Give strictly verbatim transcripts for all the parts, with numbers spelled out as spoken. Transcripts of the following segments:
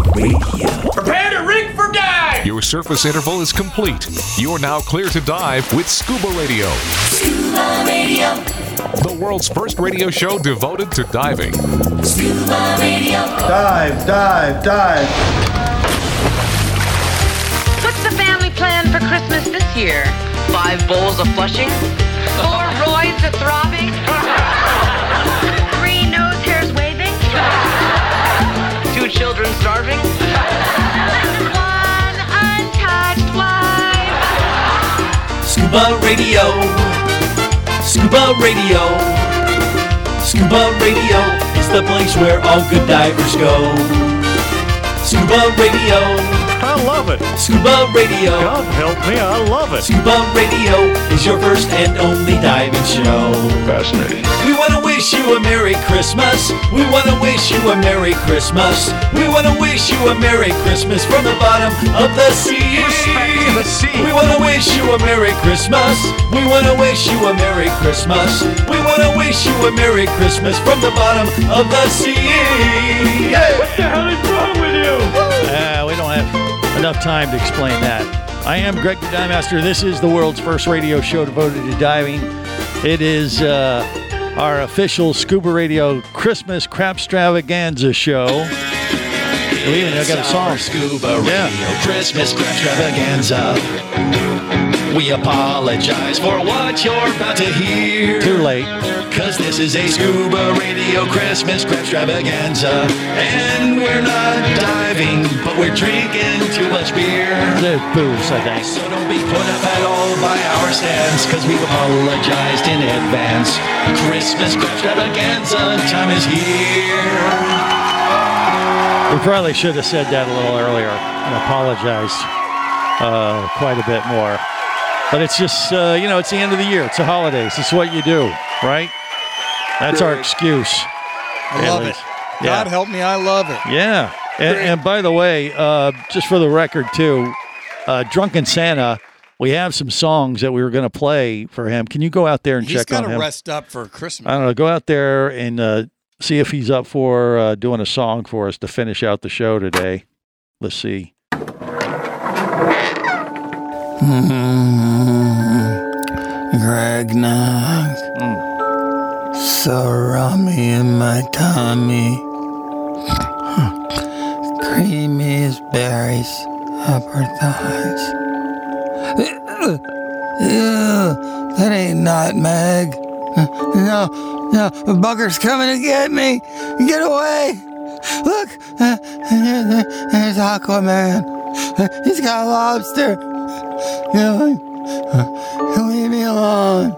Radio. Prepare to rig for dive! Your surface interval is complete. You're now clear to dive with Scuba Radio. Scuba Radio. The world's first radio show devoted to diving. Scuba Radio. Dive, dive, dive. What's the family plan for Christmas this year? Five bowls of flushing? Four Roys of throbbing? Three nose hairs waving? Two children starving? One untouched wife? Scuba Radio. Scuba Radio. Scuba Radio is the place where all good divers go. Scuba Radio. I love it. Scuba Radio. God help me, I love it. Scuba Radio is your first and only diving show. Fascinating. We want to wish you a Merry Christmas. We want to wish you a Merry Christmas. We want to wish you a Merry Christmas from the bottom of the sea. Respect to the sea. We want to wish you a Merry Christmas. We want to wish you a Merry Christmas. We want to wish you a Merry Christmas from the bottom of the sea. Yeah. What the hell is wrong with you? Uh, we don't have enough time to explain that. I am Greg the Dive Master. This is the world's first radio show devoted to diving. It is uh, our official Scuba Radio Christmas Crapstravaganza show. We even got a song. Scuba Radio Yeah. Christmas Crapstravaganza. We apologize for what you're about to hear. Too late. Cause this is a Scuba Radio Christmas Crapstravaganza. And we're not diving, but we're drinking too much beer. There's booze, I think. So don't be put up at all by our stance, cause we've apologized in advance. Christmas Crapstravaganza time is here. We probably should have said that a little earlier and apologized uh, quite a bit more. But it's just, uh, you know, it's the end of the year. It's the holidays. It's what you do, right? That's our excuse. I love it. Yeah. God help me, I love it. Yeah. And, and by the way, uh, just for the record, too, uh, Drunken Santa, we have some songs that we were going to play for him. Can you go out there and He's check on got him? to rest up for Christmas. I don't know. Go out there and uh, see if he's up for uh, doing a song for us to finish out the show today. Let's see. Greg Knox. Mm. So rummy in my tummy. Creamy as berries, upper thighs. Ew, that ain't nutmeg. No, no, a bugger's coming to get me. Get away. Look, there's Aquaman. He's got a lobster. You know, leave me alone.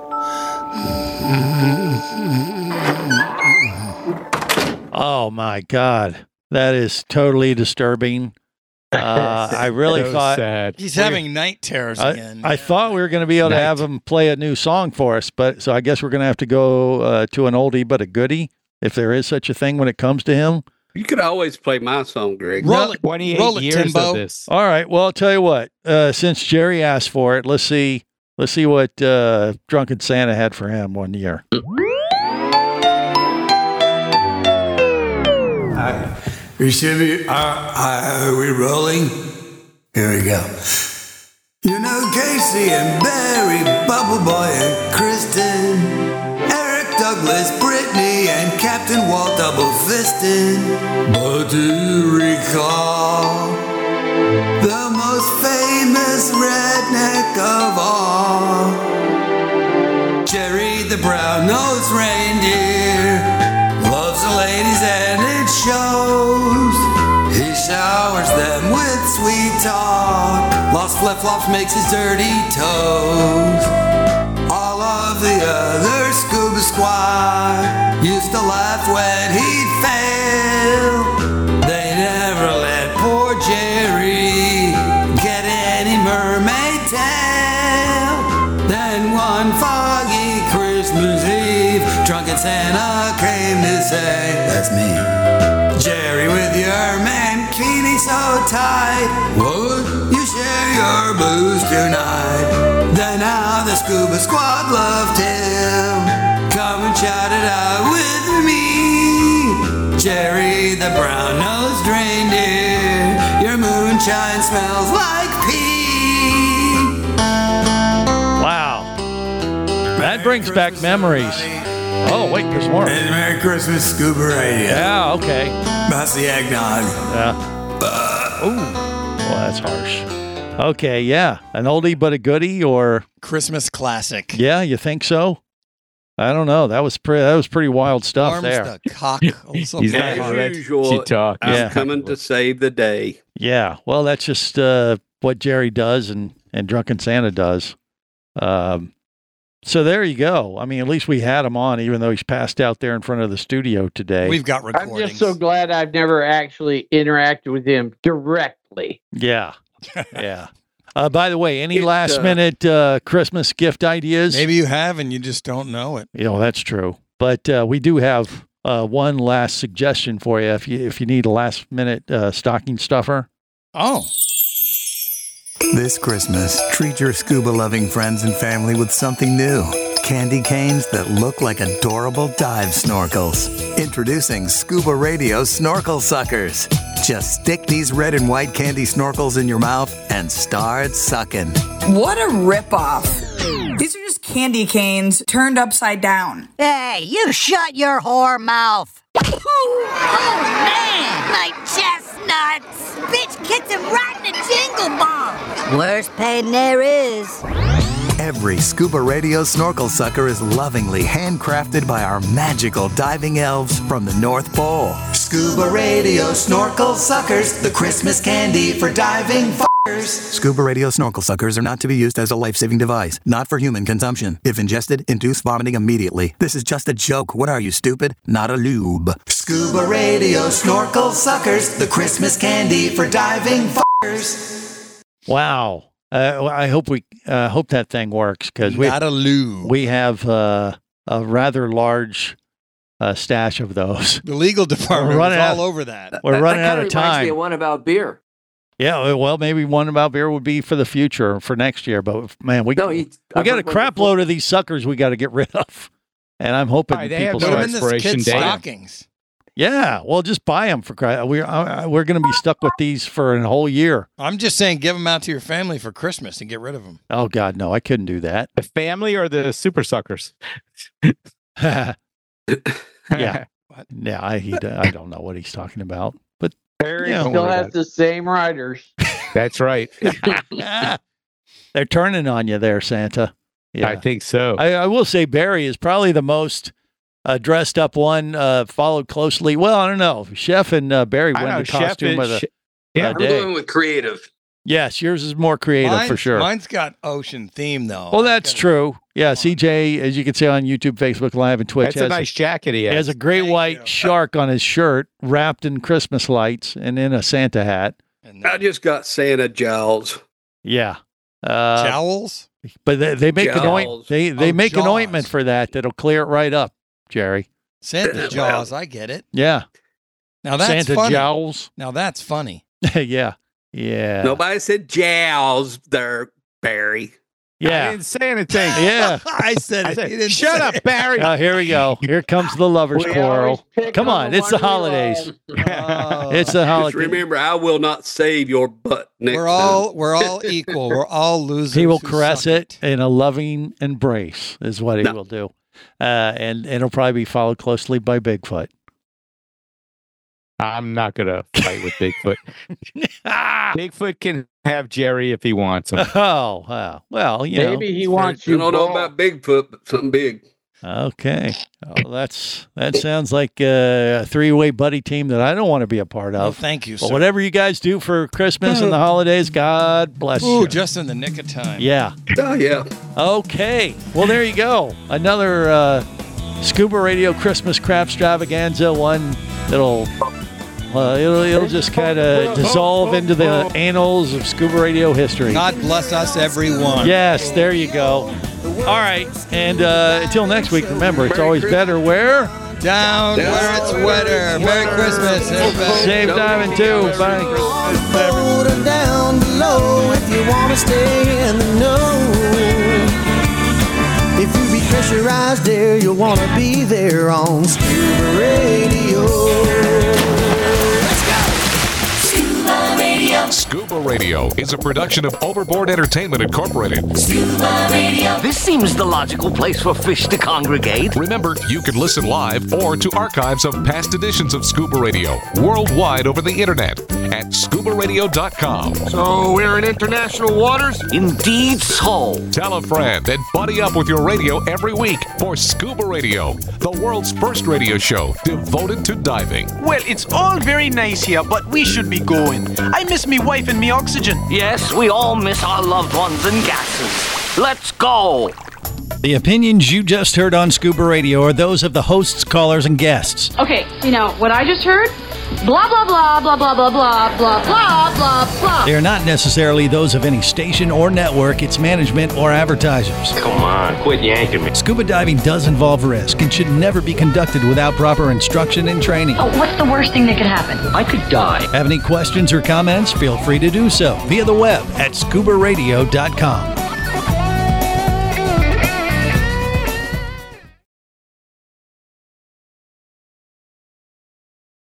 Oh, my God. That is totally disturbing. Uh, I really So thought sad. He's having night terrors I, again. I thought we were going to be able to Night. have him play a new song for us, but so I guess we're going to have to go uh, to an oldie but a goodie, if there is such a thing when it comes to him. You could always play my song, Greg. Roll it. twenty-eight Roll it, years Timbo. of this. All right. Well, I'll tell you what. Uh, since Jerry asked for it, let's see. Let's see what uh, Drunken Santa had for him one year. We should be, are, are we rolling? Here we go. You know Casey and Barry, Bubble Boy and Kristen, Eric Douglas, Brittany, and Captain Walt double fisted. But do you recall the most famous redneck of all? Jerry the brown-nosed reindeer loves the ladies and it shows. He showers them with sweet talk. Lost flip-flops makes his dirty toes. All of the other scuba squad used to laugh when he'd fail. They never let poor Jerry get any mermaid tail. Then one foggy Christmas Eve, Drunken Santa came to say, that's me. Jerry, with your mankini so tight, would you share your booze tonight? Then how the scuba squad loved him. Come and shout it out with me. Jerry the brown-nosed reindeer Moonshine smells like pee. Wow. That brings back memories. Oh, wait, there's more. And Merry Christmas, Scuba Radio. Yeah, okay. That's the eggnog. Yeah. Uh, Ooh. Well, that's harsh. Okay, yeah. An oldie but a goodie, or Christmas classic. Yeah, you think so? I don't know. That was pretty. That was pretty wild stuff Arms there. the cock. Also As cock. usual, I'm Yeah. coming to save the day. Yeah. Well, that's just uh, what Jerry does and and Drunken Santa does. Um, so there you go. I mean, at least we had him on, even though he's passed out there in front of the studio today. We've got I'm recordings. just so glad I've never actually interacted with him directly. Yeah. Yeah. Uh, by the way, any It, last uh, minute uh, Christmas gift ideas? Maybe you have and you just don't know it. You know, that's true. But uh, we do have uh, one last suggestion for you if you if you need a last minute uh, stocking stuffer. Oh. This Christmas, treat your scuba-loving friends and family with something new. Candy canes that look like adorable dive snorkels. Introducing Scuba Radio Snorkel Suckers. Just stick these red and white candy snorkels in your mouth and start sucking. What a ripoff. These are just candy canes turned upside down. Hey, you shut your whore mouth. Oh, man, my chestnuts. Bitch kicked him right in the jingle ball. Worst pain there is. Every Scuba Radio Snorkel Sucker is lovingly handcrafted by our magical diving elves from the North Pole. Scuba Radio Snorkel Suckers, the Christmas candy for diving f***ers. Scuba Radio Snorkel Suckers are not to be used as a life-saving device, not for human consumption. If ingested, induce vomiting immediately. This is just a joke. What are you, stupid? Not a lube. Scuba Radio Snorkel Suckers, the Christmas candy for diving f***ers. Wow. Uh, I hope we uh, hope that thing works because we Not a lube. we have uh, a rather large uh, stash of those. The legal department We're was running out- all over that. We're That- running that out kinda of reminds me time. of one about beer. Yeah, well, maybe one about beer would be for the future, for next year. But man, we No, he- we I've got a heard one crap before. load of these suckers we got to get rid of, and I'm hoping Right, they have people no Put them start. in this expiration kid's date. stockings. Yeah, well, just buy them for cry. We're uh, we're going to be stuck with these for a whole year. I'm just saying, give them out to your family for Christmas and get rid of them. Oh God, no, I couldn't do that. The family or the super suckers? yeah, yeah. I he, I don't know what he's talking about, but Harry Yeah. still has the same riders. That's right. they're turning on you there, Santa. Yeah, I think so. I, I will say Barry is probably the most uh, dressed up one, uh, followed closely. Well, I don't know. Chef and uh, Barry I win know, the Chef costume is- of the Sh- yeah, uh, I'm day. going with creative. Yes, yours is more creative Mine's, for sure. Mine's got ocean theme though. Well, I've that's gotta- true. Yeah, C J, as you can see on YouTube, Facebook Live, and Twitch, That's a has, nice jacket he he has. has a great Thank white you. shark on his shirt, wrapped in Christmas lights, and in a Santa hat. And I just got Santa jowls. Yeah. Uh, jowls. but they, they make an oint- Jowls. they they Oh, make an jaws. ointment for that that'll clear it right up, Jerry. Santa Well. jaws. I get it. Yeah. Now that's Santa funny. jowls. Now that's funny. yeah. Yeah. Nobody said jowls there, Barry. I Yeah. didn't say anything. Yeah. I said I it. said, You didn't shut say up, it. Barry. Uh, here we go. Here comes the lovers We quarrel. always pick Come on, it's the one we holidays. love. Oh. It's the Just holiday. remember, I will not save your butt next We're time. all we're all equal. We're all losers. He will who caress suck it in a loving embrace, is what he No. will do. Uh, and it'll probably be followed closely by Bigfoot. I'm not going to fight with Bigfoot. Bigfoot can have Jerry if he wants him. Oh, wow. Well, you know. Maybe he wants you. I don't know both. about Bigfoot, but something big. Okay. Oh, that's that sounds like a three-way buddy team that I don't want to be a part Oh, of. thank you, But sir. whatever you guys do for Christmas and the holidays, God bless Ooh, you. just in the nick of time. Yeah. Oh, yeah. Okay. Well, there you go. Another uh, Scuba Radio Christmas Crap Extravaganza, one that'll uh, it'll, it'll just kind of dissolve into the annals of Scuba Radio history. God bless us, everyone. Yes, there you go. All right. And uh, until next week, remember, it's always better where? Down where it's wetter. Merry Christmas, everybody. Save diving too. Bye. Folder down below if you want to stay in the know. If you be pressurized there, you'll want to be there on Scuba Radio. Scuba Radio. Scuba Radio is a production of Overboard Entertainment Incorporated. Scuba Radio. This seems the logical place for fish to congregate. Remember, you can listen live or to archives of past editions of Scuba Radio worldwide over the internet at scuba radio dot com. So we're in international waters? Indeed so. Tell a friend and buddy up with your radio every week for Scuba Radio, the world's first radio show devoted to diving. Well, it's all very nice here, but we should be going. I miss me wife and me oxygen. Yes, we all miss our loved ones and gases. Let's go. The opinions you just heard on Scuba Radio are those of the hosts, callers, and guests. Okay, you know, what I just heard? Blah, blah, blah, blah, blah, blah, blah, blah, blah, blah, blah. They are not necessarily those of any station or network, its management, or advertisers. Come on, quit yanking me. Scuba diving does involve risk and should never be conducted without proper instruction and training. Oh, what's the worst thing that could happen? I could die. Have any questions or comments? Feel free to do so via the web at scuba radio dot com.